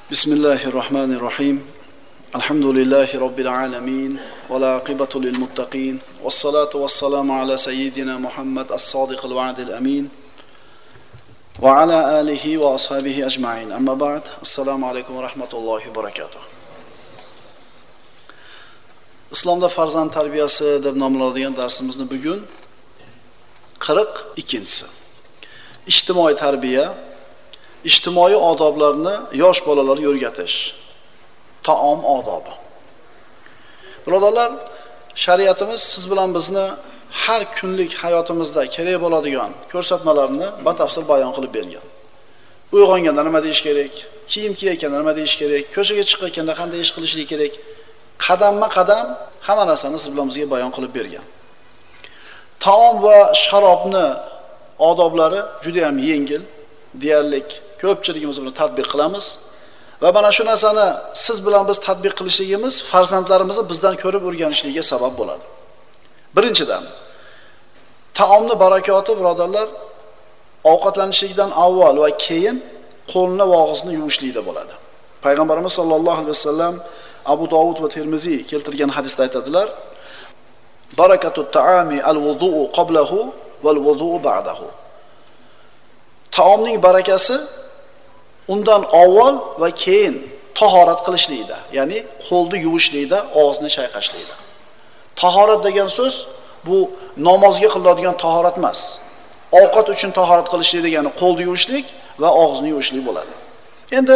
Bismillahirrahmanirrahim. Alhamdulillahi Rabbil alamin. Wa la aqibatu lil muttaqin. Wassalatu wassalamu ala sayyidina Muhammad as-sadiqil wa'dil amin. Wa ala alihi wa ashabihi ajma'in. Amma ba'd. Assalomu alaykum va rahmatullohi va barakatuh. Islomda farzand tarbiyasi deb nomlanadigan darsimizni bugun 42-si. Ijtimoiy tarbiya, ijtimoiy odoblarni yosh bolalarga o'rgatish. Taom odobi. Birodarlar, shariatimiz siz bilan bizni har kunlik hayotimizda kerak bo'ladigan ko'rsatmalarni batafsil bayon qilib bergan. Uyg'onganda nima deyish kerak, kiyim kiyganda nima deyish kerak, ko'chaga chiqqanda qanday ish qilishlik kerak, qadamma-qadam hamma narsani siz bilan bizga bayon qilib bergan. Taom va sharobni odoblari juda ham yengil, deyarli ko'pchiligimiz buni tatbiq qilamiz va mana shu narsani siz bilan biz tatbiq qilishligimiz farzandlarimizni bizdan ko'rib o'rganishligiga sabab bo'ladi. Birinchidan, taomni barakoti birodarlar ovqatlanishlikdan avval va keyin qo'lni va og'izni yuvishlikda bo'ladi. Payg'ambarimiz sollallohu alayhi vasallam Abu Dovud va Termiziy keltirgan hadisda aytadilar: Barakatut ta'ami al-wudu'u qablahu wal-wudu'u ba'dahu. Taomning barakasi undan avval va keyin tahorat qilishlikda, ya'ni qo'lni yuvishlikda, og'izni chayqashlikda. Tahorat degan so'z bu namozga qiladigan tahorat emas. Ovqat uchun tahorat qilishlik degani qo'lni yuvishlik va og'izni yuvishlik bo'ladi. Endi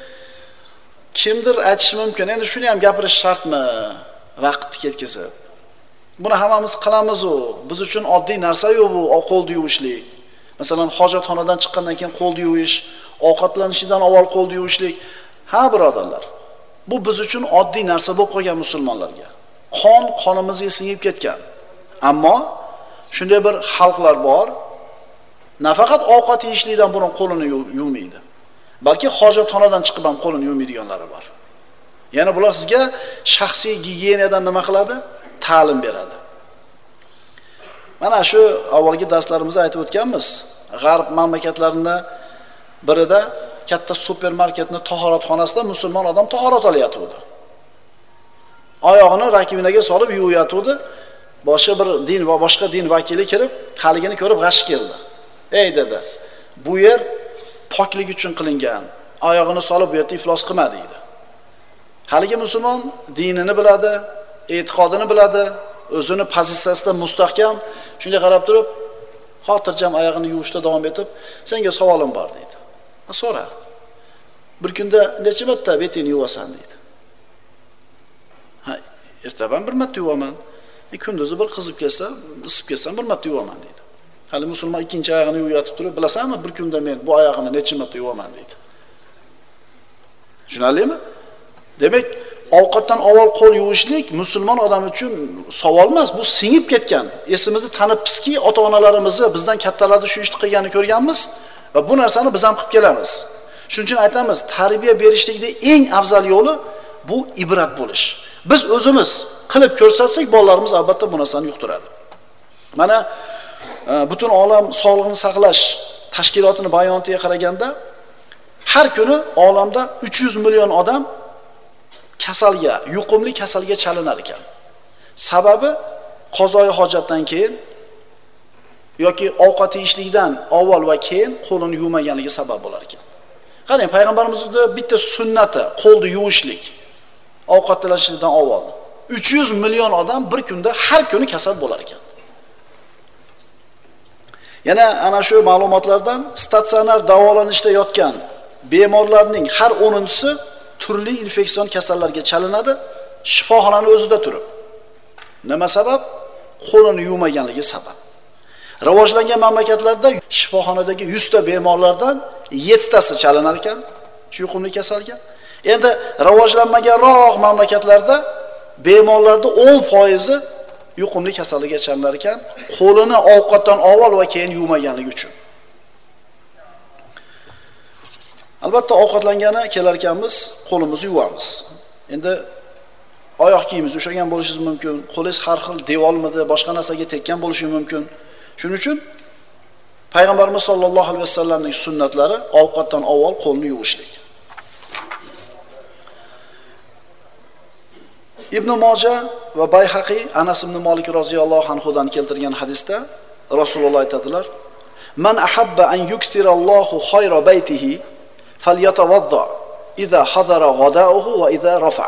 kimdir aytishi mumkin, endi shuni ham gapirish shartmi vaqtni ketkazib? Buni hammamiz qilamiz-ku. Biz uchun oddiy narsa-yu bu qo'lni yuvishlik. Masalan, hojatxonadan chiqqandan keyin qo'lni yuvish, ovqatlanishidan avval qo'lni yuvishlik. Ha, birodarlar, bu biz uchun oddiy narsa bo'lib qolgan musulmonlarga. Qonimizga singib ketgan. Ammo shunday bir xalqlar bor, nafaqat ovqat yeyishlikdan burun qo'lini yuvmaydi, balki hojatxonadan chiqib ham qo'lini yuvmaydiganlari bor. Yana bular sizga shaxsiy gigiyenadan nima qiladi? Ta'lim beradi. Mana shu avvalgi darslarimizda aytib o'tganmiz. G'arb mamlakatlarida birida katta supermarketning tahoratxonasida musulmon odam tahorat olayotdi. Oyog'ini rakvinaga solib yuvayotdi. Boshqa bir din va boshqa din vakili kirib, haligini ko'rib g'ashi keldi. "Ey," dedi, "bu yer poklik uchun qilingan. Oyog'ini solib bu yerda iflos qilma" deydi. Haligi musulmon dinini biladi, e'tiqodini biladi, o'zini pozitsiyasida mustahkam. Shunday qarab turib, xotirjam oyog'ini yuvishda davom etib, "Senga savolim bor" deydi. "So'ra." "Bir kunda necha marta betingni yuvasan?" deydi. "Ha, ertaban bir marta yuvaman. Kunduzi bir qizib kelsa, isib kelsam bir marta yuvaman" deydi. Hali musulmon ikkinchi oyog'ini yuvayotib turib, "Bilasanmi, bir kunda men bu oyog'imni necha marta yuvaman" deydi. Tushunarlimi? Demak, ovqatdan avval qo'l yuvishlik musulmon odam uchun savol emas, bu singib ketgan. Esimizni tanibmizki, ota-onalarimizni bizdan kattalarda shu ishni qilganini ko'rganmiz va bu narsani biz ham qilib kelamiz. Shuning uchun aytamiz, tarbiya berishlikning eng afzal yo'li bu ibrat bo'lish. Biz o'zimiz qilib ko'rsatsak, bolalarimiz albatta bu narsani yuqtiradi. Mana butun olam sog'liqni saqlash tashkilotining bayonotiga qaraganda, har kuni olamda 300 million odam kasalga, yuqumli kasalga chalinar ekan. Sababi qozoi hojatdan keyin yoki ovqat yeyishlikdan avval va keyin qo'lini yuvmaganligi sabab bo'lar ekan. Qarang, payg'ambarimizning bitta sunnati qo'lni yuvishlik. Ovqatlanishdan avval 300 million odam bir kunda har kuni kasal bo'lar ekan. Yana ana shu ma'lumotlardan statsionar davolanishda yotgan bemorlarning har 10-si turli infeksion kasallarga chalinadi, shifoxonaning o'zida turib. Nima sabab? Qo'lini yuvmaganligi sabab. Rivojlangan mamlakatlarda shifoxonadagi 100 ta bemorlardan 7 tasi chalinar ekan shu yuqumli kasalga. Endi rivojlanmaganroq mamlakatlarda bemorlarda 10% yuqumli kasallikka chalinar ekan, qo'lini ovqatdan avval va keyin yuvmaganligi uchun. Albatta ovqatlangani kelar ekanmiz, qo'limizni yuvamiz. Endi oyoq kiyimiz ushlagan bo'lishingiz mumkin, qo'lingiz har xil devormidi, boshqa narsaga tekkan bo'lishi mumkin. Shuning uchun payg'ambarimiz sollallohu alayhi vasallamning sunnatlari ovqatdan avval qo'lni yuvishlik. Ibn Moja va Bayhaqi Anas ibn Malik roziyallohu anhudan keltirgan hadisda Rasululloh aytadilar: "Man ahabba an yukthirallohu khayra baytihi falyatawadda idza hadara ghada'uhu va idza rafa."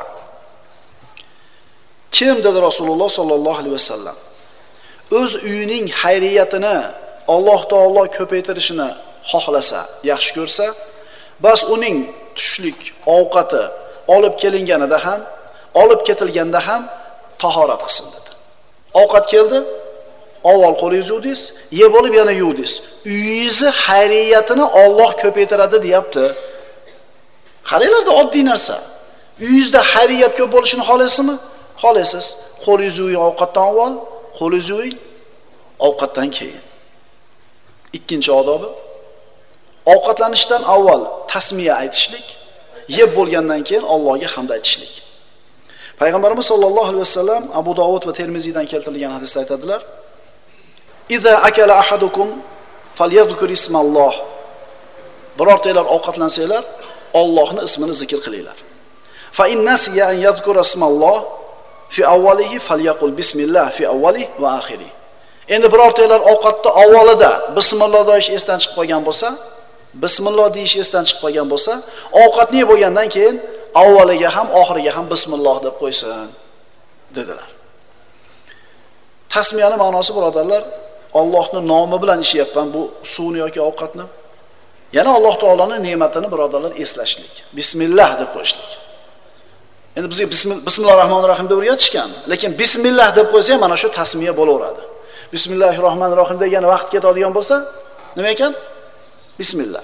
Kim dedi Rasululloh sallallohu alayhi vasallam o'z uyining xayriyatini Alloh taolo ko'paytirishini xohlasa, yaxshi ko'rsa, bas uning tushlik ovqati olib kelinganida ham, olib ketilganda ham tahorat qilsin dedi. Ovqat keldi, avval qo'lingizni yuvdingiz, yeb olib yana yuvdingiz. Uyingizni xayriyatini Alloh ko'paytiradi deyapti. Qaranglarda oddiy narsa. Uyingizda xayriyat ko'p bo'lishini xohlaysizmi? Xohlaysiz. Qo'lingizni yuving ovqatdan avval, qo'lingizni yuving ovqatdan keyin. Ikkinchi odobi ovqatlanishdan avval tasmiya aytishlik, yeb bo'lgandan keyin Allohga hamd aytishlik. Payg'ambarimiz sollallohu alayhi vasallam Abu Dovud va Termiziydan keltirilgan hadisda aytadilar: "Iza akala ahadukum falyadhkur ismalloh." Birortalar ovqatlansanglar, Allohning ismini zikr qilinglar. Fa in nasiya an yadhkura ismalloh fi awwalihi falyaqul bismillah fi awwalihi va oxirihi. Endi birortalar ovqatda avvalida bismillah deyish esdan chiqib qolgan bo'lsa, bismillah deyish esdan chiqib qolgan bo'lsa, ovqatni yeb bo'lgandan keyin avvaliga ham oxiriga ham bismillah deb qo'ysin dedilar. Tasmiyaning ma'nosi birodarlar, Allohning nomi bilan ishyapman bu suvni yoki ovqatni. Yana Alloh taolaning ne'matini birodarlar eslashlik. Bismillah deb qo'yishlik. Endi bizga bismillahirrohmanirrohim deb o'rgatishgan, lekin bismillah deb qo'ysa ham mana shu tasmiya bo'laveradi. Bismillahirrohmanirrohim degan vaqt ketadigan bo'lsa, nima ekan? Bismillah.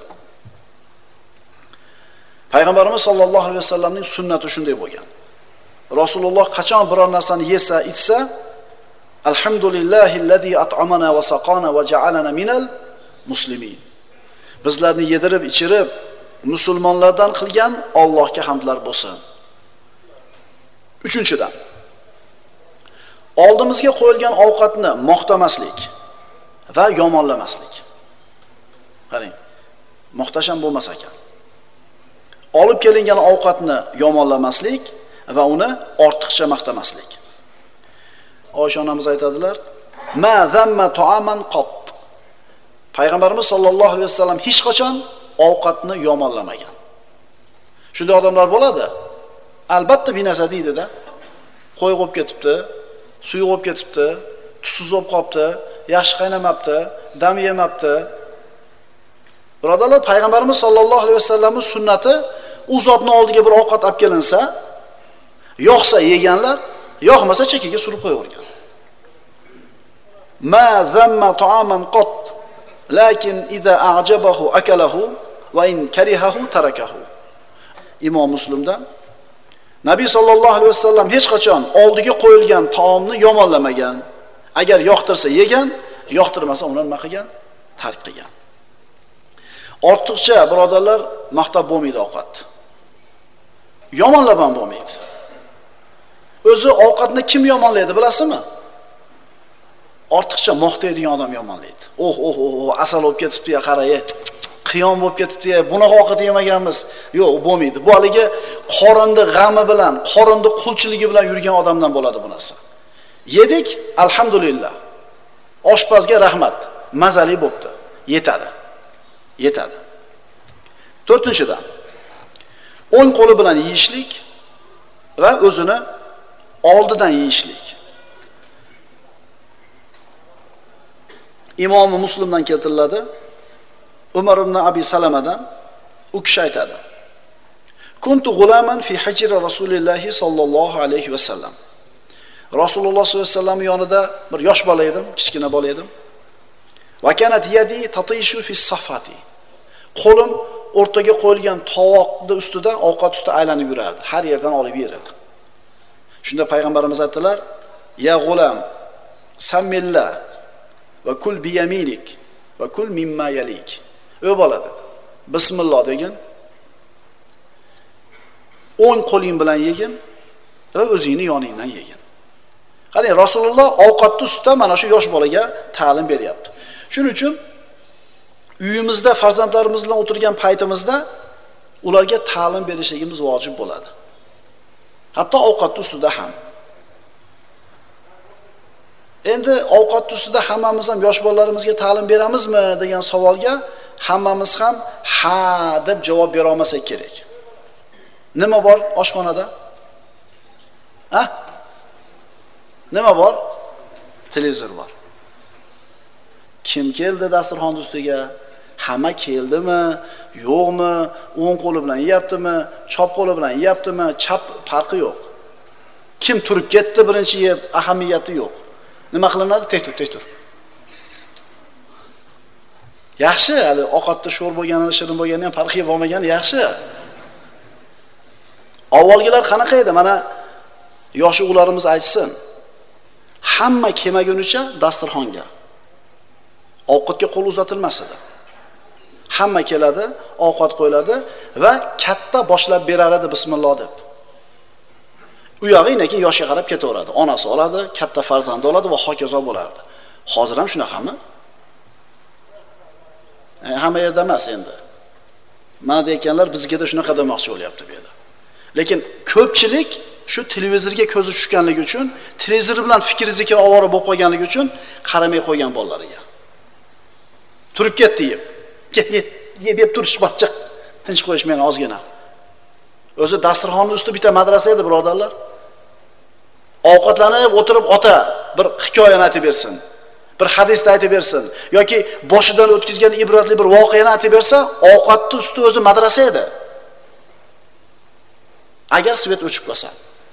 Payg'ambarimiz sollallohu alayhi vasallamning sunnati shunday bo'lgan. Rasululloh qachon biror narsani yesa, ichsa, alhamdulillahillazi at'amana va saqana va ja'alana minal muslimin. Bizlarni yedirib, ichirib, musulmonlardan qilgan Allohga hamdlar bo'lsin. Uchinchidan, oldimizga qo'yilgan ovqatni maqtamaslik va yomonlamaslik. Qarang, muhtasham bo'lmas ekan. Olib kelingan ovqatni yomonlamaslik va uni ortiqcha maqtamaslik. Oysha onamiz aytadilar: "Ma zamma ta'aman qat." Payg'ambarimiz sollallohu alayhi vasallam hech qachon ovqatni yomonlamagan. Shunday odamlar bo'ladi. Albatta bir narsa deydi-da. Qo'y qo'yib ketibdi, suv qo'yib ketibdi, tuzsiz bo'lib qolibdi, yaxshi qaynamabdi, dam yemabdi. Birodarlar, payg'ambarimiz sollallohu alayhi vasallamning sunnati u zotning oldiga bir ovqat olib kelinsa, yoqsa yeganlar, yoqmasa chekiga surib qo'yavergan. Ma zamma ta'aman qat, lakin idza a'jabahu akalahu va in karihahu tarakahu. Imom Muslimdan Nabiy sollallohu alayhi vasallam hech qachon oldiga qo'yilgan taomni yomonlamagan. Agar yoqtirsa yegan, yoqtirmasa uni nima qilgan? Tark qilgan. Ortiqcha birodarlar maqtab bo'lmaydi ovqat. Yomonlab ham bo'lmaydi. O'zi ovqatni kim yomonlaydi bilasizmi? Ortiqcha maqtaydigan odam yomonlaydi. Asal olib ketibdi-ya, qaraya. Qiyom bo'lib ketibdi-ya, bunaqa ovqat yemaganmiz. Yo'q, bo'lmaydi. Bu haliga qorinni g'ami bilan, qorinni qulchiligi bilan yurgan odamdan bo'ladi bu narsa. Yedik, alhamdulillah. Oshpazga rahmat. Mazali bo'pti. Yetadi. Yetadi. To'rtinchidan, o'ng qo'li bilan yeyishlik va o'zini oldidan yeyishlik. Imom Muslimdan keltiriladi. Umar ibn Abi Salamadan u kishi aytadi: "Kuntu g'ulaman fi hajri Rasulilloh sallallohu alayhi vasallam." Rasululloh sollallohu alayhi vasallam yonida bir yosh bola edim, kichkina bola edim. Va kanat yadi tatishu fi safati. Qo'lim o'rtaga qo'yilgan tovoqning ustida ovqat ustida aylanib yurardi. Har yerdan olib yeradi. Shunda payg'ambarimiz aytdilar: "Ya g'ulam, sammillah va kul bi yaminik va kul mimma yalik." Ey bola dedi. Bismillah degin. O'ng qo'ling bilan yegin va o'zingni yoningdan yegin. Qarang, Rasululloh ovqatni ustida mana shu yosh bolaga ta'lim beryapti. Shuning uchun uyimizda farzandlarimiz bilan o'tirgan paytimizda ularga ta'lim berishligimiz vojib bo'ladi. Hatto ovqat ustida ham. Endi ovqat ustida hammamiz ham yosh bolalarimizga ta'lim beramizmi degan savolga hammamiz ham ha deb javob bera olmasak kerak. Nima bor oshxonada? Nima bor? Televizor bor. Kim keldi dasturxon ustiga? Hamma keldimi, yo'qmi, o'ng qo'li bilan yeyaptimi, chop qo'li bilan yeyaptimi, chap farqi yo'q. Kim turib ketdi birinchi yeb, ahamiyati yo'q. Nima qilinadi? Tek tur. Yaxshi, hali ovqatda sho'r bo'lgani, shirin bo'lgani ham farqi bo'lmagani yaxshi. Avvalgilar qanaqa edi? Mana yosh o'g'illarimiz aytsin. Hamma kelmagunicha dasturxonga ovqatga qo'l uzatilmas edi. Hamma keladi, ovqat qo'yiladi va katta boshlab berar edi bismillah deb. U yog'i keyin yoshga qarab ketaveradi. Onasi oladi, katta farzandi oladi va hokazo bo'lardi. Hozir ham shunaqami? Hamma yerda emas endi. Mana deyotganlar bizga da shunaqa demoqchi bo'lyapti bu yerda. Lekin ko'pchilik shu televizorga ko'zi tushganligi uchun, televizor bilan fikringizni ovora bo'lib qolganligi uchun qaramay qo'ygan bolalariga. Turib ketdi yeb. Yeb turish bachcha. Tinch qo'yish meni ozgina. O'zi dasturxonning usti bitta madrasa edi, birodarlar. Ovqatlanib o'tirib ota bir hikoyani aytib bersin. Bir hadisni aytib bersin yoki boshidan o'tkazgan ibratli bir voqeani aytib bersa, ovqatning usti o'zi madrasa edi. Agar svet o'chib qolsa.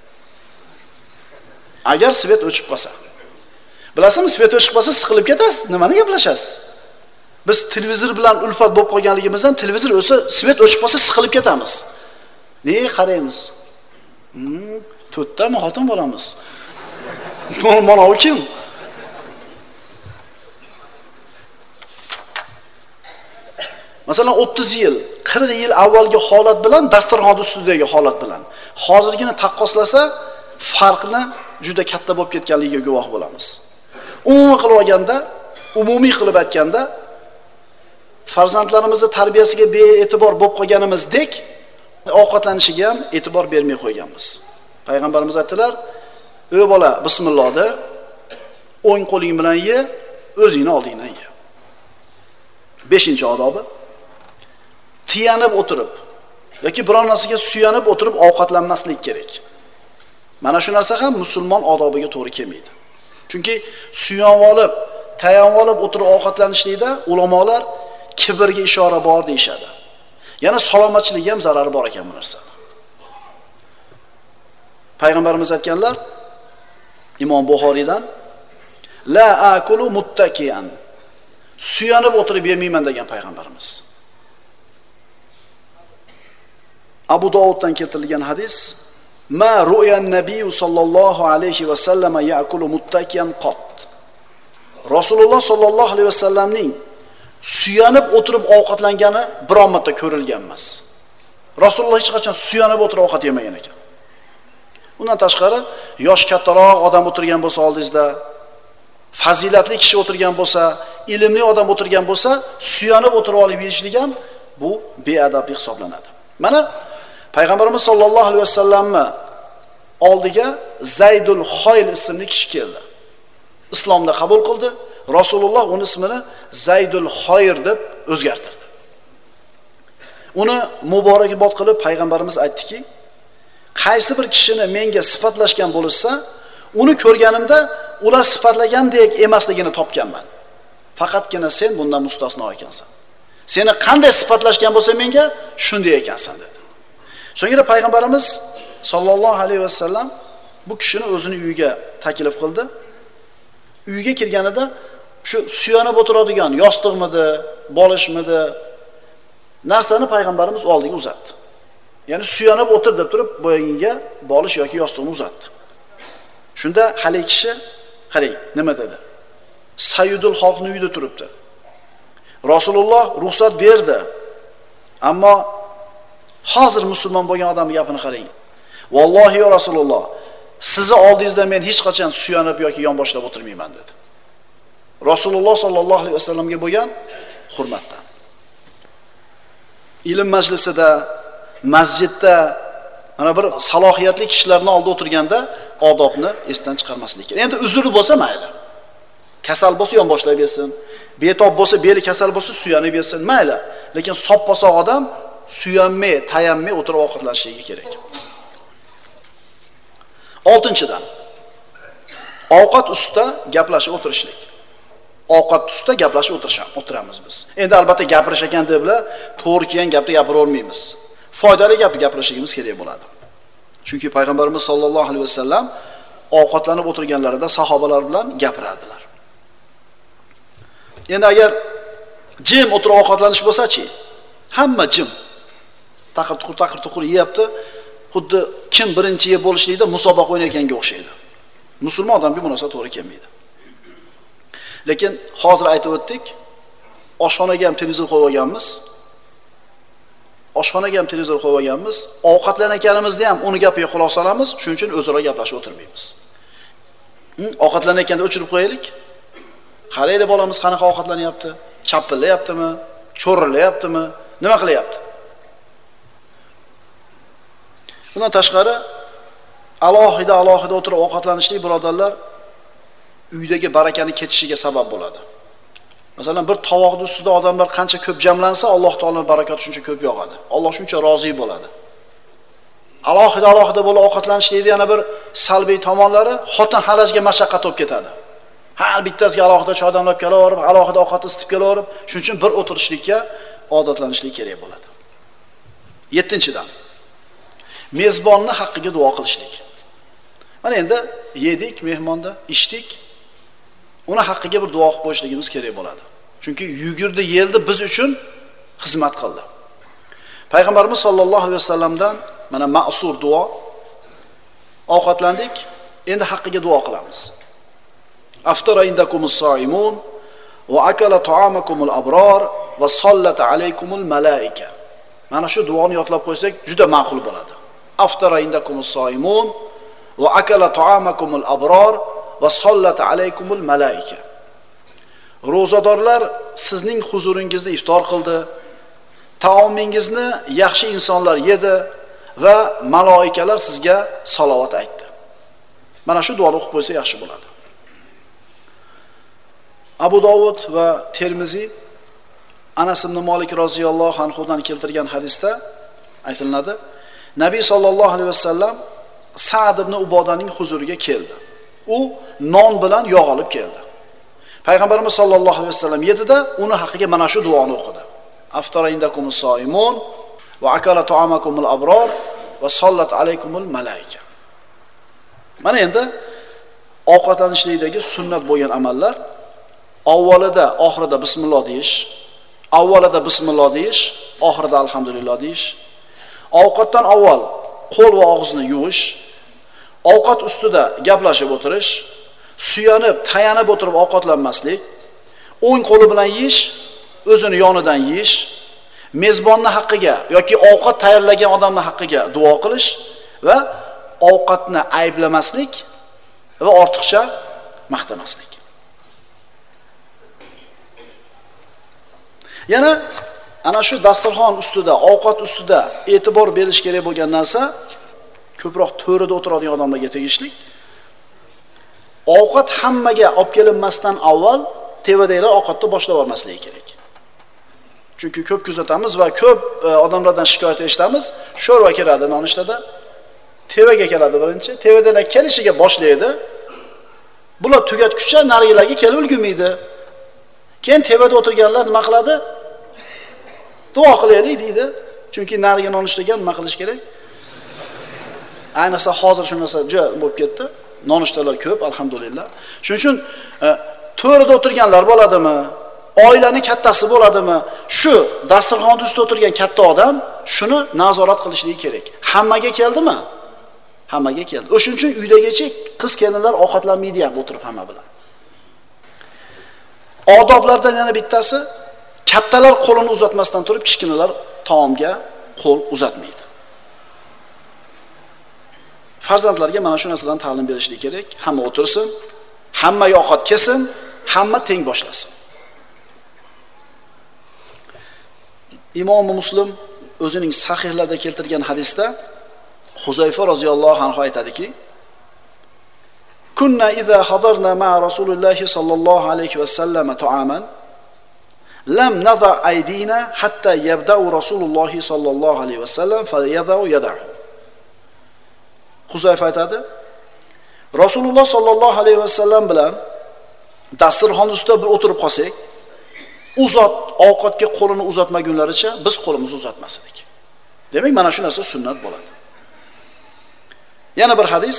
Bilasizmi, svet o'chib qolsa siqilib ketasiz, nimani gaplashasiz? Biz televizor bilan ulfat bo'lib qolganligimizdan televizor o'sa, svet o'chib qolsa siqilib ketamiz. Qaraymiz. To'rttami xotin bolamiz. Mana u kim? Masalan 30 yil, 40 yil avvalgi holat bilan dasturxon ustidagi holat bilan hozirgini taqqoslasa, farqni juda katta bo'lib ketganligiga guvoh bo'lamiz. Umumiy qilib aytganda, farzandlarimizning tarbiyasiga bee'tibor bo'lib qolganimizdek, ovqatlanishiga ham e'tibor bermay qo'yganmiz. Payg'ambarimiz aytdilar: "Ey bola, bismillohda o'ng qo'ling bilan ye, o'zingni oldingdan ye." 5-odobi tiyanib o'tirib yoki biror narsaga suyanib o'tirib ovqatlanmaslik kerak. Mana shu narsa ham musulmon odobiga to'g'ri kelmaydi. Chunki suyanib olib, tayanib olib o'tirib ovqatlanishlikda ulamolar kibrga ishora bor deyshadi. Yana salomatchilikka ham zarari bor ekan bu narsa. Payg'ambarimiz aytganlar, Imom Buxoriydan, la akulu muttakiyan. Suyanib o'tirib yemayman degan payg'ambarimiz. Abu Dovuddan keltirilgan hadis, ma ru'yan nabiy sallallohu alayhi va sallam ya'kulu muttakiyan qat. Rasululloh sallallohu alayhi va sallamning suyanib o'tirib ovqatlangani biron marta ko'rilgan emas. Rasululloh hech qachon suyanib o'tirib ovqat yemagan ekan. Undan tashqari, yosh kattaroq odam o'tirgan bo'lsa oldingizda, fazilatli kishi o'tirgan bo'lsa, ilmli odam o'tirgan bo'lsa, suyanib o'tirib olib yeyishlik ham bu beadablik hisoblanadi. Mana Payg'ambarimiz sollallohu alayhi vasallamni oldiga Zaydul Xoyl ismli kishi keldi. Islomda qabul qildi. Rasululloh uning ismini Zaydul Xoyr deb o'zgartirdi. Uni muborakbod qilib payg'ambarimiz aytdiki, qaysi bir kishini menga sifatlashgan bo'lsa, uni ko'rganimda ular sifatlagandek emasligini topganman. Faqatgina sen bundan mustasno ekansan. Seni qanday sifatlashgan bo'lsa menga shunday ekansan dedi. So'ngra payg'ambarimiz sollallohu alayhi vasallam bu kishini o'zini uyiga taklif qildi. Uyga kirganida shu suyanib o'tiradigan yostiqmidi, bolishmidi narsani payg'ambarimiz oldiga uzatdi. Ya'ni suyanib o'tir deb turib bo'yinga bolish yoki yostiqni uzatdi. Shunda hali kishi qarang nima dedi? Sayyidul xalqning uyida turibdi. Rasululloh ruxsat berdi. Ammo hozir musulmon bo'lgan odamning gapini qarang. Vallohi ya Rasululloh, sizni oldingizda men hech qachon suyanib yoki yonboshlab o'tirmayman dedi. Rasululloh sollallohu alayhi vasallamga bo'lgan hurmatdan. Ilm majlisida, masjidda, mana bir salohiyatli kishilarning oldida o'tirganda odobni esdan chiqarmaslik kerak. Endi uzri bo'lsa mayli. Kasal bo'lsa yonboshlab bersin. Betob bo'lsa, beli kasal bo'lsa suyanib bersin, mayli. Lekin sopposoq odam suyanmay, tayanmay o'tirib ovqatlanishligi kerak. 6-dan ovqat ustida gaplashib o'tirishlik. Ovqat ustida gaplashib o'tiramiz biz. Endi albatta gapirish ekan deb bilan to'g'ri kelgan gapni gapira olmaymiz. Foydali gap gapirishimiz kerak bo'ladi. Chunki payg'ambarimiz sollallohu alayhi vasallam ovqatlanib o'tirganlarida sahobalar bilan gapirardilar. Endi agar jim o'tirib ovqatlanish bo'lsa-chi, hamma jim. Taqir-tuqur yeyapti. Xuddi kim birinchi yeb bo'lishlikda musobaqa o'ynayotganga o'xshaydi. Musulmon odamga bu narsa to'g'ri kelmaydi. Lekin hozir aytib o'tdik, oshxonaga ham televizor qo'yib olganmiz. Ovqatlanayotganimizda ham uni gapiga quloq solamiz, shuning uchun o'zaro gaplashib o'tirmaymiz. Ovqatlanayotganda o'chirib qo'yaylik. Qaraylik bolamiz qanaqa ovqatlanyapti? Chapillayaptimi? Cho'rillayaptimi? Nima qilyapti? Bundan tashqari alohida o'tirib ovqatlanishlik birodarlar uydagi barakani ketishiga sabab bo'ladi. Masalan, bir tovoqning ustida odamlar qancha ko'p jamlansa, Alloh taoloning barakati shuncha ko'p yog'adi. Alloh shuncha rozi bo'ladi. Alohida bo'lib ovqatlanishlikning yana bir salbiy tomonlari xotin harajga mashaqqat olib ketadi. Har bittasiga alohida choy damlab kelaverib, alohida ovqat isitib kelaverib, shuning uchun bir o'tirishlikka odatlanishlik kerak bo'ladi. 7-dan mezbonni haqqiga duo qilishlik. Mana endi yedik, mehmonda ichdik. Uni haqqiga bir duo qilib qo'yishligimiz kerak bo'ladi. Chunki yugurdi, yeldi, biz uchun xizmat qildi. Payg'ambarimiz sollallohu alayhi vasallamdan mana ma'sur duo. Ovqatlandik, endi haqqiga duo qilamiz. Aftara indakumus soimun va akala ta'amakumul abrar va sallata alaykumul malaika. Mana shu duoni yodlab qo'ysak juda ma'qul bo'ladi. Aftara indakumus soimun va akala ta'amakumul abrar va sallata alaykumul malaika. Ro'zadorlar sizning huzuringizda iftor qildi. Taomingizni yaxshi insonlar yedi va maloikalar sizga salovat aytdi. Mana shu duoni o'qib qo'ysa yaxshi bo'ladi. Abu Dovud va Termiziy Anas ibn Malik roziyallohu anhudan keltirgan hadisda aytiladi. Nabiy sollallohu alayhi vasallam Sa'd ibn Ubodaning huzuriga keldi. U non bilan yog' olib keldi. Payg'ambarimiz sollallohu alayhi vasallam yedida uni haqqiga mana shu duoni o'qidi. Aftara indakumus soimun va akala ta'amakumul abrar va sallat alaykumul malaika. Mana endi ovqatlanishlikdagi sunnat bo'lgan amallar avvalida, oxirida bismillah deyish, avvalida bismillah deyish, oxirida alhamdulillah deyish, ovqatdan avval qo'l va og'izni yuvish, ovqat ustida gaplashib o'tirish, suyanib, tayanib o'tirib ovqatlanmaslik, o'ng qo'li bilan yeyish, o'zini yonidan yeyish, mezbonni haqqiga yoki ovqat tayyorlagan odamning haqqiga duo qilish va ovqatni ayblamaslik va ortiqcha maqtamaslik. Yana ana shu dasturxon ustida, ovqat ustida e'tibor berish kerak bo'lgan narsa ko'proq to'rida o'tiradigan odamlarga tegishli. Ovqat hammaga olib kelinmasdan avval tevadagilar ovqatni boshlab olmasligi kerak. Chunki ko'p kuzatamiz va ko'p odamlardan shikoyat eshitamiz. Sho'rva keladi nonushtada, tevaga keladi birinchi, tevadalar kelishiga boshlaydi. Bular tugatguncha narigilarga kelib ulgurmaydi. Keyin tevada o'tirganlar nima qiladi? Duo qilaylik deydi. Chunki nariga nonushtaga nima qilish kerak? Ayniqsa hozir shu narsa juda bo'lib ketdi. Nonushtalar ko'p, alhamdulillah. Shuning uchun to'rida o'tirganlar bo'ladimi? Oilaning kattasi bo'ladimi? Shu dasturxon ustida o'tirgan katta odam shuni nazorat qilishligi kerak. Hammaga keldimi? Hammaga keldi. O'shuning uchun uydagichi qiz-kelinlar ovqatlanmaydi ham o'tirib hamma bilan. Odoblardan yana bittasi, kattalar qo'lini uzatmasdan turib, kichkinalar taomga qo'l uzatmaydi. Farzandlarga mana shu narsadan ta'lim berishlik kerak. Hamma o'tirsin, hamma ovqat kesin, hamma teng boshlasin. Imom Muslim o'zining sahihlarida keltirgan hadisda Huzayfa roziyallohu anhu aytadiki, kunna idza hadarna ma'a Rasulillah sallallohu alayhi va sallam ta'aman lam nadha aydina hatta yabda'u Rasululloh sallallohu alayhi va sallam fa yada'u yadahu. Huzayfa aytadi, Rasululloh sallallohu alayhi va sallam bilan dasturxon ustida bir o'tirib qolsak, u zot ovqatga qo'lini uzatmagunlaricha biz qo'limizni uzatmas edik. Demak, mana shu narsa sunnat bo'ladi. Yana bir hadis,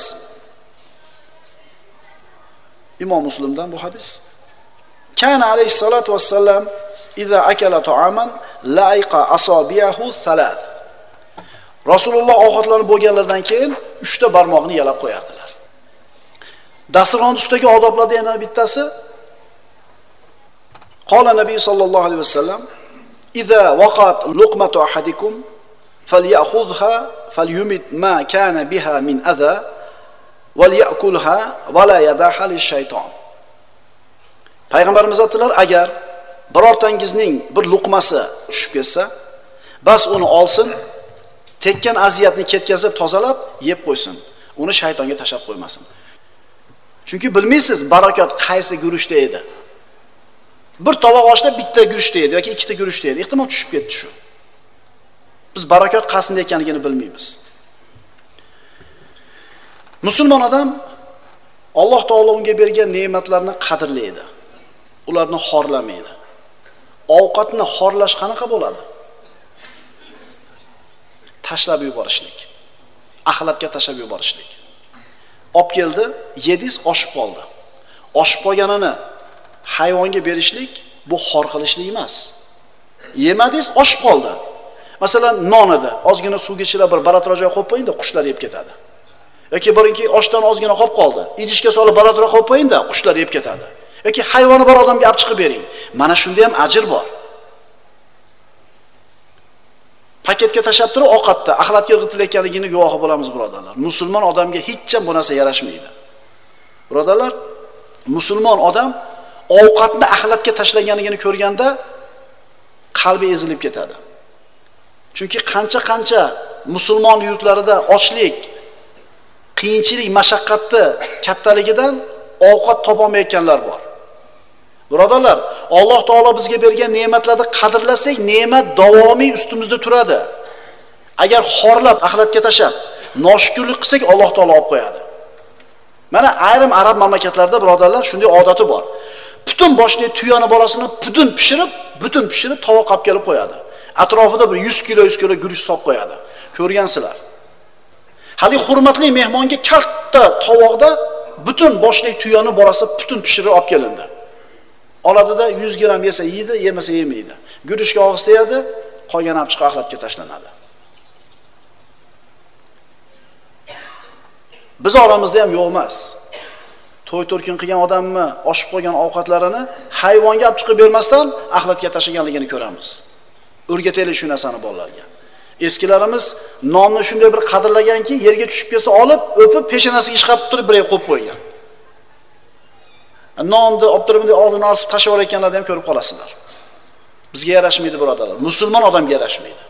Imom Muslimdan bu hadis. Kana alayhi salatu vassalam idza akala ta'aman la'iqa asabiyahu thalath. Rasululloh ovqatlanib bo'lganlardan keyin 3 ta barmoqni yalab qo'yardilar. Dasturxon ustidagi odoblardan yana bittasi qala Nabiy sallallohu alayhi vasallam idza waqat luqmatu ahadikum falyakhudha falyumit ma kana biha min adha walyakulha wala yadaha lish-shayton. Payg'ambarimiz aytdilar, agar birortangizning bir luqmasi tushib ketsa, bas uni olsin, tekkan aziyatni ketkazib tozalab yeb qo'ysin. Uni shaytonga tashab qo'ymasin. Chunki bilmaysiz barakot qaysi guruchda edi. Bir tovoq oshda bitta guruchda edi yoki ikkita guruchda edi. Ehtimol tushib ketdi shu. Biz barakot qaysinda ekanligini bilmaymiz. Musulmon odam Alloh taolo unga bergan ne'matlarni qadrlaydi. Ularni xorlamaydi. Ovqatni xorlash qanaqa bo'ladi? Tashlab yuborishlik. Axlatga tashlab yuborishlik. Olib keldi, yedingiz oshib qoldi. Oshib qolganini hayvonga berishlik bu xor qilishlik emas. Yemadingiz, oshib qoldi. Masalan, non edi, ozgina suvga ichilib bir baratroq joy qo'yib qo'ying-da, qushlar yeb ketadi. Yoki birinki oshdan ozgina qolib qoldi, idishga solib baratroq qo'yib qo'ying-da, qushlar yeb ketadi. Yoki hayvoni bor odamga olib chiqib bering. Mana shunda ham ajr bor. Paketga tashab turib ovqatda axlatga irg'itilayotganligini guvohi bo'lamiz, birodarlar. Musulmon odamga hech ham bu narsa yarashmaydi. Birodarlar, musulmon odam ovqatni axlatga tashlaganligini ko'rganda qalbi ezilib ketadi. Chunki qancha musulmon yurtlarida ochlik, qiyinchilik, mashaqqatni kattaligidan ovqat topolmayotganlar bor. Birodarlar, Alloh taolo bizga bergan ne'matlarni qadrlasak, ne'mat davomiy ustimizda turadi. Agar xorlab axlatga tashab, noshukrlik qilsak, Alloh taolo olib qo'yadi. Mana ayrim arab mamlakatlarida birodarlar shunday odati bor. Butun boshli tuyani bolasini butun pishirib tovoq olib kelib qo'yadi. Atrofida bir 100 kilo guruch solib qo'yadi. Ko'rgansizlar. Hali hurmatli mehmonga katta tovoqda butun boshli tuyani bolasi butun pishirib olib kelindi. Oladida 100 gram yesa yeydi, yemasa yemaydi. Guruchga og'iz tegadi, qolgan olib chiqib axlatga tashlanadi. Biz oramizda ham yo'q emas. To'y to'rkin qilgan odamni oshib qolgan ovqatlarini hayvonga olib chiqib bermasdan axlatga tashlaganligini ko'ramiz. O'rgataylik shu narsani bolalarga. Eskilarimiz nonni shunday bir qadrlaganki, yerga tushib ketsa olib, o'pib, peshonasiga chiqarib turib birga qo'yib qo'ygan. Nonni olib turib bunday oldini osib tashlab olayotganlarni ham ko'rib qolasizlar. Bizga yarashmaydi, birodarlar. Musulmon odamga yarashmaydi.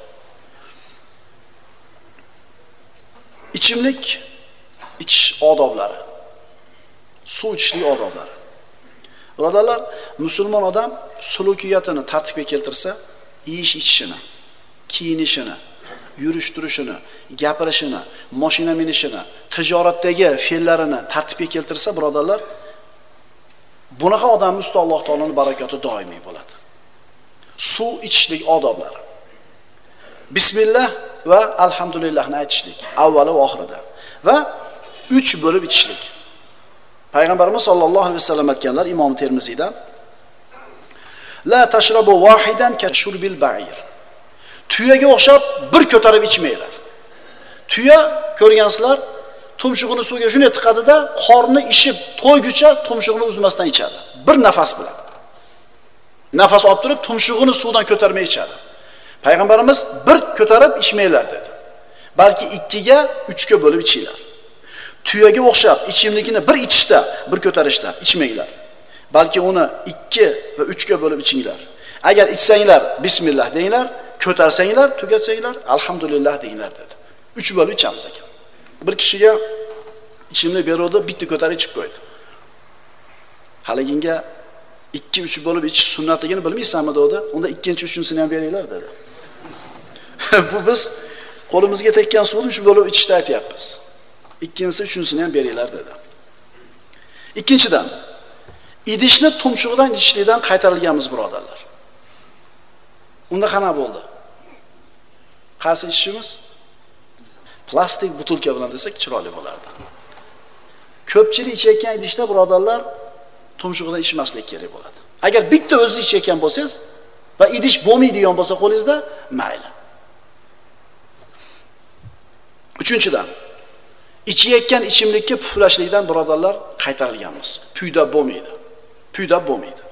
Ichimlik ichish odoblari. Suv ichishlik odoblari. Birodarlar, musulmon odam sulukiyatini tartibga keltirsa, ichishini, kiyinishini, yurish-turishini, gapirishini, mashina minishini, tijoratdagi fe'llarini tartibga keltirsa, birodarlar, bunaqa odamning ustida Alloh taoloning barakoti doimiy bo'ladi. Suv ichishlik odoblari. Bismillah va alhamdulillahni aytishlik avvali va oxirida va 3 bo'lib ichishlik. Payg'ambarimiz sollallohu alayhi vasallam aytganlar Imom Termiziydan: La tashrabu wahidan ka shurbil ba'ir. Tuyaga o'xshab bir ko'tarib ichmanglar. Tuya ko'rgansizlar, tumshug'ini suvga shunday tiqadi-da, qorni ishib to'yguncha tumshug'ini uzmasdan ichadi. Bir nafas bilan. Nafas olib turib, tumshug'ini suvdan ko'tarmay ichadi. Payg'ambarimiz bir ko'tarib ichmanglar dedi. Balki 2 ga 3 ga bo'lib ichinglar. Tuyaga o'xshab ichimlikni bir ichishda, bir ko'tarishda ichmanglar. Balki uni 2 va 3 ga bo'lib ichinglar. Agar ichsanglar bismillah deinglar, ko'tarsanglar, tugatsanglar alhamdulillah deinglar dedi. 3 bo'lib ichamiz ekan. Bir kishiga ichimlik beruvdi, bitta ko'tarib ichib qo'ydi. Haliginga 2-3 bo'lib ichish sunnatligini bilmaysanmi dedi. Unda ikkinchi, uchinchisini ham beringlar dedi. Bu biz qo'limizga tekkan suvni 3 bo'lib ichishni aytyapmiz. Ikkinchisi, uchinchisini ham beringlar dedi. Ikkinchidan, idishni tumshug'idan ichishlikdan qaytarilganmiz birodarlar. Unda qana bo'ldi? Qaysi ichishimiz? Plastik butilka bilan desak chiroyli bo'lardi. Ko'pchilik ichayotgan idishda birodarlar tumshug'idan ichmaslik kerak bo'ladi. Agar bitta o'zi ichayotgan bo'lsangiz va idish bo'lmaydigan bo'lsa qo'lingizda, mayli. Uchinchidan, ichayotgan ichimlikka puflashlikdan birodarlar qaytarilganmiz. Puyda bo'lmaydi. Puyda bo'lmaydi.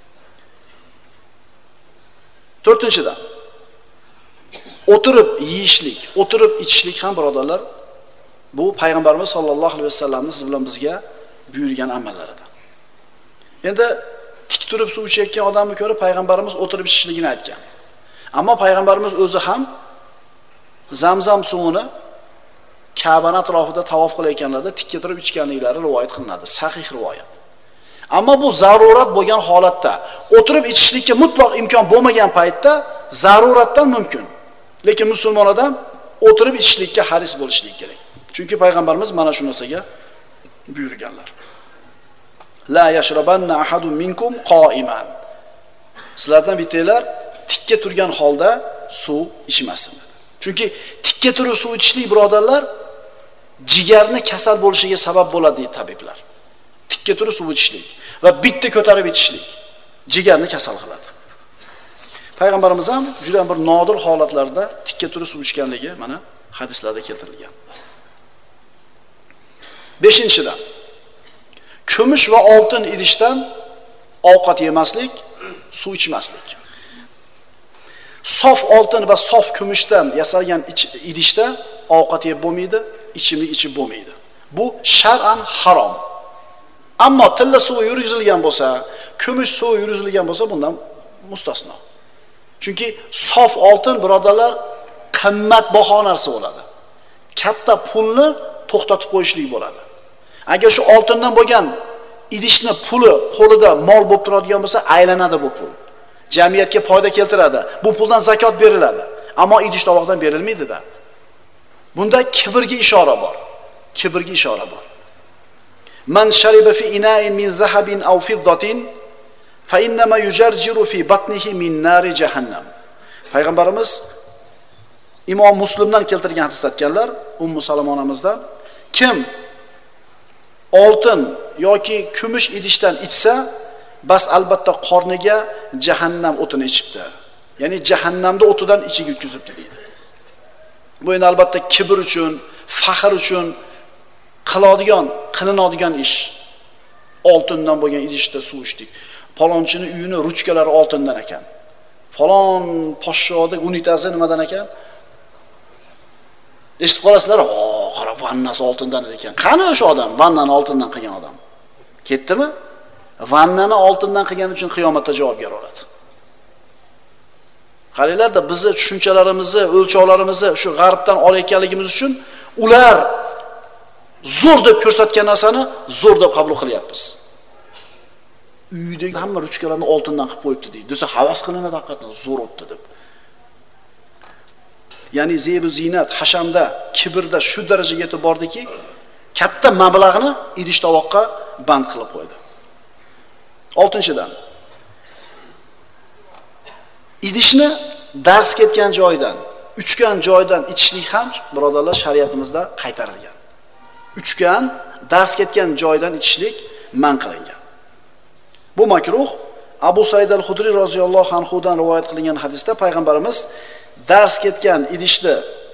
To'rtinchidan, o'tirib yeyishlik, o'tirib ichishlik ham birodarlar bu payg'ambarimiz sollallohu alayhi vasallamning siz bilan bizga buyurgan amallaridan. Endi tik turib suv ichayotgan odamni ko'rib payg'ambarimiz o'tirib ichishligini aytgan. Ammo payg'ambarimiz o'zi ham Zamzam suvini Ka'ba atrofida tavof qilayotganlarda tikka turib ichganliklari rivoyat qilinadi, sahih rivoyat. Ammo bu zarurat bo'lgan holatda, o'tirib ichishlikka mutlaq imkon bo'lmagan paytda zaruratdan mumkin. Lekin musulmon odam o'tirib ichishlikka haris bo'lishligi kerak. Chunki payg'ambarimiz mana shu narsaga buyurganlar. La yashrabanna ahadun minkum qo'iman. Sizlardan bittanglar tikka turgan holda suv ichmasin dedi. Chunki tikka turib suv ichishlik birodarlar jigarni kasal bo'lishiga sabab bo'ladi deydi tabiblar. Tikka turib suv ichishlik va bitta ko'tarib ichishlik jigarni kasal qiladi. Payg'ambarimiz ham juda bir nodir holatlarda tikka turib suv ichganligi mana hadislarda keltirilgan. 5-dan, kumush va oltin idishdan ovqat yemaslik, suv ichmaslik. Sof oltin va sof kumushdan yasalgan idishda ovqat yeb bo'lmaydi, ichimlik ichib bo'lmaydi. Bu shar'an harom. Ammo tilla suvi yurgizilgan bo'lsa, kumush suvi yurgizilgan bo'lsa bundan mustasno. Chunki sof oltin birodarlar qimmatbaho narsa bo'ladi. Katta pulni to'xtatib qo'yishlik bo'ladi. Agar shu oltindan bo'lgan idishni puli qo'lida mol bo'lib turadigan bo'lsa, aylanadi bu pul. Jamiyatga foyda keltiradi. Bu puldan zakot beriladi. Ammo idish tovoqdan berilmaydi-da. Bunda kibrga ishora bor. Kibrga ishora bor. Man shariba fi ina'in min zahabin aw fiddatin fa innama yujarjiru fi batnihi min nari jahannam. Payg'ambarimiz Imom Muslimdan keltirgan hadisda aytganlar, Ummu Salama onamizdan, kim oltin yoki kumush idishdan ichsa, bas albatta qorniga jahannam o'tini ichibdi. Ya'ni jahannamda o'tidan ichiga yutkazibdi deydi. Bu endi albatta kibr uchun, faxr uchun qilinadigan ish. Oltindan bo'lgan idishda suv ichdik. Palonchini uyini ruchkalari oltindan ekan. Falon poshshoda unitasi nimadan ekan? Eshitib qolasizlar, qara vannasi oltindan ekan. Qani o'sha odam, vannani oltindan qilgan odam? Ketdimi? Vannani oltindan qilgani uchun qiyomatda javobgar bo'ladi. Qaranglar-da, bizni tushunchalarimizni, o'lchovlarimizni shu g'arbdan olayotganligimiz uchun ular zo'r deb ko'rsatgan narsani zo'r deb qabul qilyapmiz. Uydagi hamma ruchkalarni oltindan qilib qo'yibdi deydi. Desa havas qilinadi haqiqatan zo'r o'tdi deb. Ya'ni zebu zinat, hashamda, kibrda shu darajaga yetib bordiki, katta mablag'ni idish tovoqqa band qilib qo'ydi. 6-dan, idishni dars ketgan joydan, uchgan joydan ichishlik ham birodarlar shariatimizda qaytarilgan. Uchgan, dars ketgan joydan ichishlik man qilingan. Bu makruh. Abu Said al-Xudri roziyallohu anhu dan rivoyat qilingan hadisda payg'ambarimiz dars ketgan idishni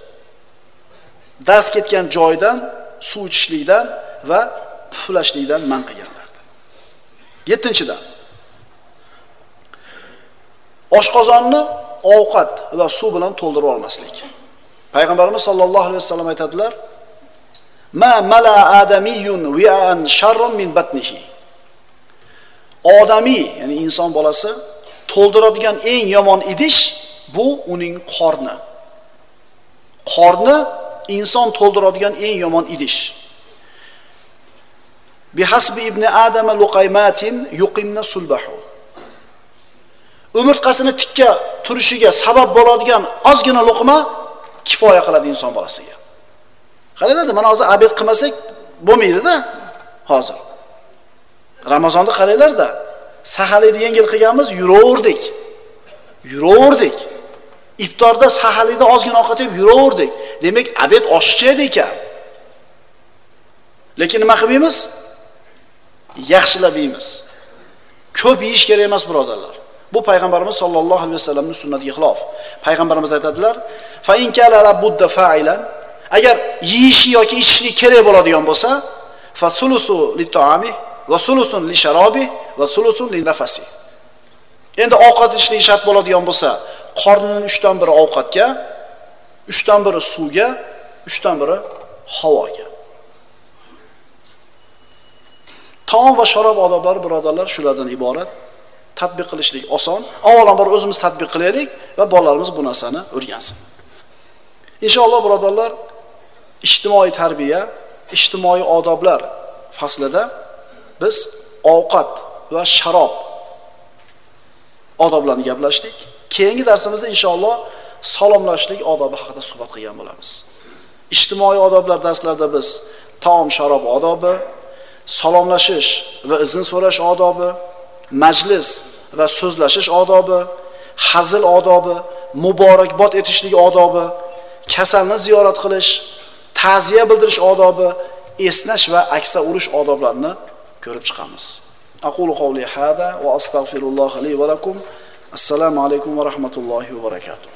dars ketgan joydan suv ichishlikdan va puflashlikdan man qilganlardi. 7-dan, oshqozonni ovqat va suv bilan to'ldirib olmaslik. Payg'ambarimiz sollallohu alayhi vasallam aytadilar: "Ma mala adamiyun wi'an sharrun min batnihi." Odamiy, ya'ni inson bolasi to'ldiradigan eng yomon idish bu uning qorni. Qorni inson to'ldiradigan eng yomon idish. Bihasbi ibn Adama luqaymatin yuqimna sulbahu. Umurtqasini tikka turishiga sabab bo'ladigan ozgina luqma kifoya qiladi inson bolasiga. Qaranglar, mana hozir abed qilmasak bo'lmaydi-da. Hozir Ramazonda qaranglar-da, saharlikni yengil qilganmiz, yuraverdik. Iftorda saharlikda ozgina ovqat yeb yuraverdik. Demak, abed oshchaydi ekan. Lekin nima qilmaymiz? Yaxshilab yeymiz. Ko'p yeyish kerak emas, birodarlar. Bu payg'ambarimiz sollallohu alayhi vasallamning sunnatiga xilof. Payg'ambarimiz aytadilar: "Fa in kana la budda fa'ilan", agar yeyishi yoki ichishi kerak bo'ladigan bo'lsa, fa sulusu li ta'ami va sulusun li sharobi va sulusun li nafasi. Endi ovqat ishlik shart bo'ladigan bo'lsa, qornining 3dan biri ovqatga, 3dan biri suvga, 3dan biri havoga. Taom va sharob odoblari, birodarlar, shulardan iborat. Tatbiq qilishlik oson. Avvalambor o'zimiz tatbiq qilaylik va bolalarimiz bu narsani o'rgansin. Inshaalloh, birodarlar, ijtimoiy tarbiya, ijtimoiy odoblar faslida biz ovqat va sharob odoblarini gaplashdik. Keyingi darsimizda inshaalloh salomlashlik odobi haqida suhbat qilgan bo'lamiz. Ijtimoiy odoblar darslarida biz taom, sharob odobi, salomlashish va izn so'rash odobi, majlis va so'zlashish odobi, hazil odobi, muborakbod etishlik odobi, kasalni ziyorat qilish, ta'ziya bildirish odobi, esnash va aksa urish odoblarini ko'rib chiqamiz. Aqulu qawli hada va astagfirulloh li va lakum. Assalomu alaykum va rahmatullohi va barakatuh.